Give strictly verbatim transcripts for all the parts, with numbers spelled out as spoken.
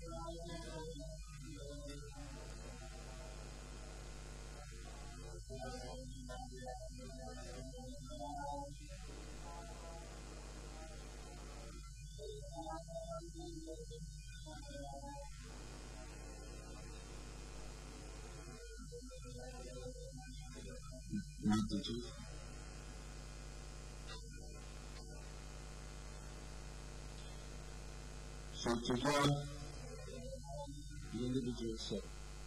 Not the truth. So to God, the individual soul.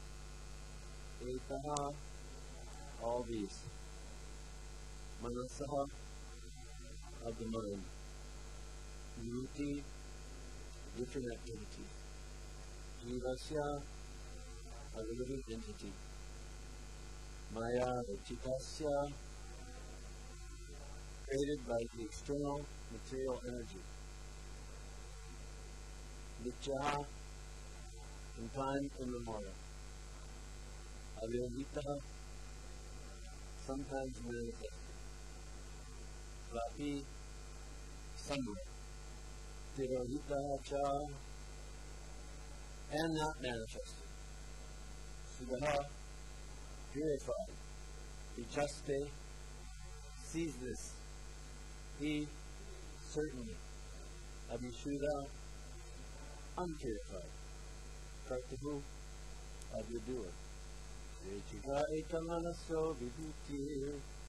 Ekaha, all these. Manasaha, of the mind. Yuti, different activities. Jivasya, a living entity. Maya, the Chikasya, created by the external material energy. Nityaha, in time immemorial. Avyavita, sometimes manifested. Vapi, somewhere. Tirohita cha, and not manifested. Sudaha, purified. Vichaste, sees this. He, certainly. Abhishuddha, unpurified. Kartahu, of the doer. Vechika ekamanaso vibhutir.